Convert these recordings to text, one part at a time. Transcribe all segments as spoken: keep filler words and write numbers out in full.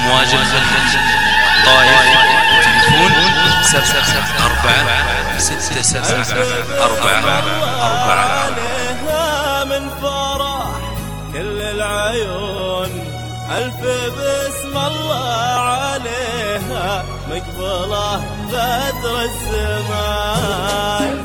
أمواج الخليج الطائف تليفون سبعة سبعة أربعة ستة سبعة أربعة أربعة. عليها من فرح كل العيون ألف بسم الله عليها مقبلة بدر الزمان.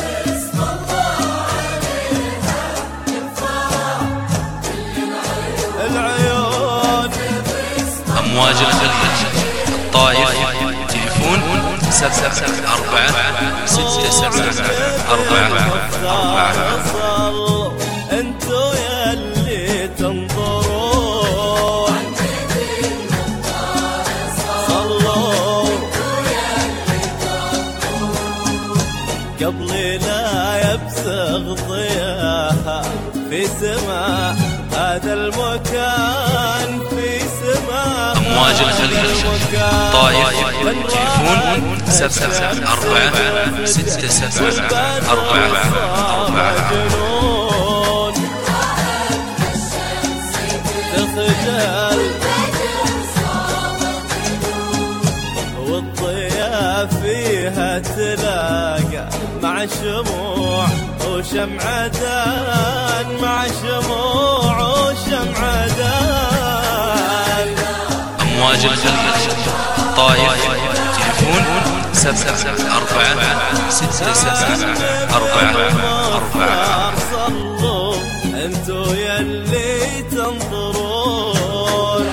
أمواج الخليج الطائف تليفون سبعة سبعة أربعة ستة سبعة أربعة أربعة. انتو يلي تنظرون صلوا قبل لا يبزغ ضياها في سماء هذا المكان في سماء. أمواج الخليج الطائف تليفون سبعة سبعة أربعة ستة سبعة أربعة أربعة. تخجل والضياء فيها تلاقى مع شموع وشمعدان مع شموع وشمعدان. أمواج الخليج الطائف تليفون سبعة سبعة أربعة ستة سبعة أربعة أربعة. صلوا انتو يلي تنظرون.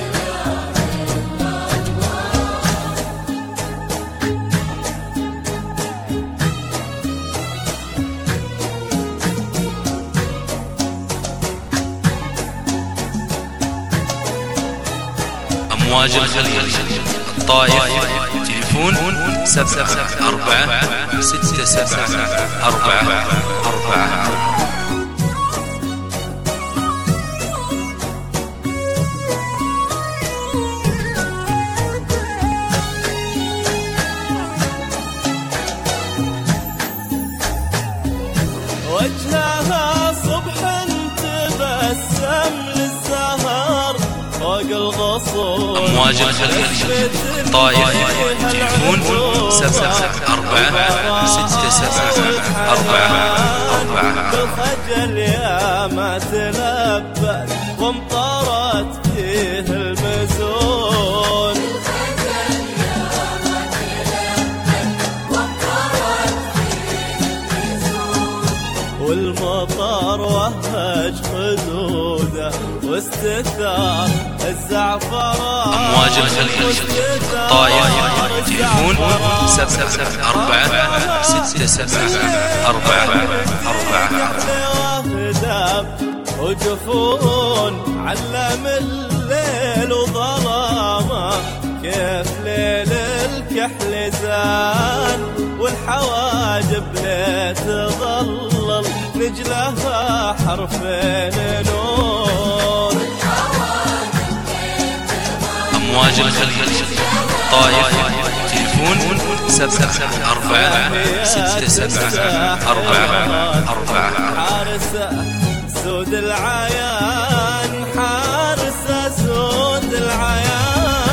أمواج الخليج الطائف تليفون سبعة سبعة أربعة ستة سبعة أربعة أربعة. وجهها صبح تبسم للسهر فوق الغصون. أمواج الخليج الطائف تليفون سبعة سبعة أربعة ستة سبعة أربعة أربعة. بالخجل يا ما تلبت وامطرت فيه المزون. والمطر وهج خدوده واستثار الزعفران. أمواج الخليج الطائف تليفون سبعة سبعة أربعة ستة سبعة أربعة أربعة. وجفون علم الليل وظلامه كيف ليل الكحل زان. والحواجب ليه تظلل رجلها حرفين نور. أمواج الخليج الطائف تليفون سبعة سبعة أربعة ستة سبعة أربعة أربعة. حارسة سود العيان حارسة سود العيان.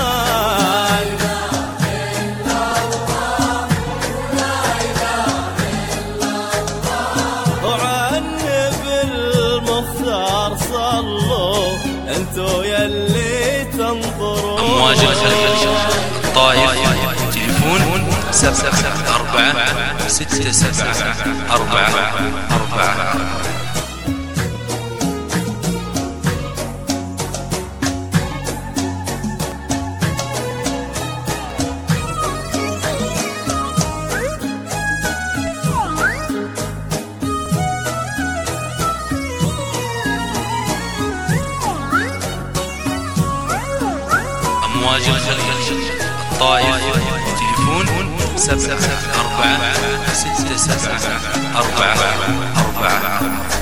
صلوا انتو يلي تنظرون. أمواج الخليج الطائف تليفون سبعة سبعة أربعة ستة سبعة أربعة أربعة. أمواج الخليج الطائف تليفون سبعة سبعة أربعة ستة سبعة أربعة أربعة.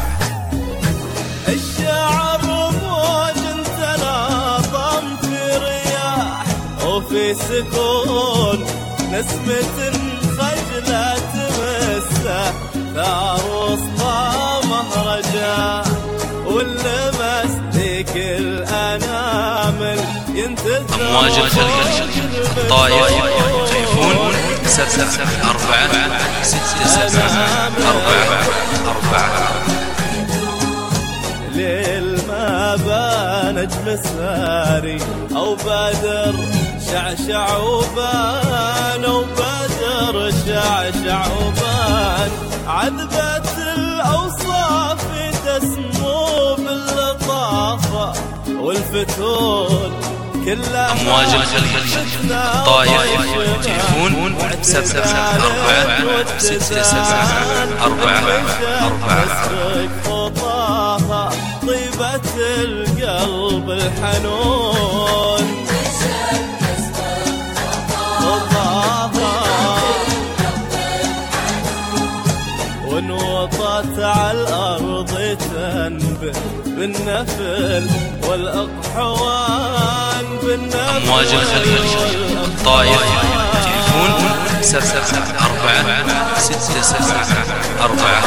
الشعر موج تناظم في رياح وفي سكون نسمة خجلة تمسه ثار وسطى مهرجان. واللمس ذيك الأنامل ينتثر أمواج الخليج الطائف تليفون سبعة أربعة ستة سبعة أربعة أربعة. ليل ما بان نجم ساري أو بدر شعشع وبان أو بدر شعشع وبان عذبت الأوصاف تسمو باللطافة والفتون كلها أمواج الخليج الطائف تليفون سبعة أربعة ستة سبعة أربعة أربعة. طيبة القلب الحنون ونوطت على الأرض تنبه بالنفل والأقحوان بالنفل. أمواج الخليج الطائف تليفون سبعة أربعة ستة سبعة أربعة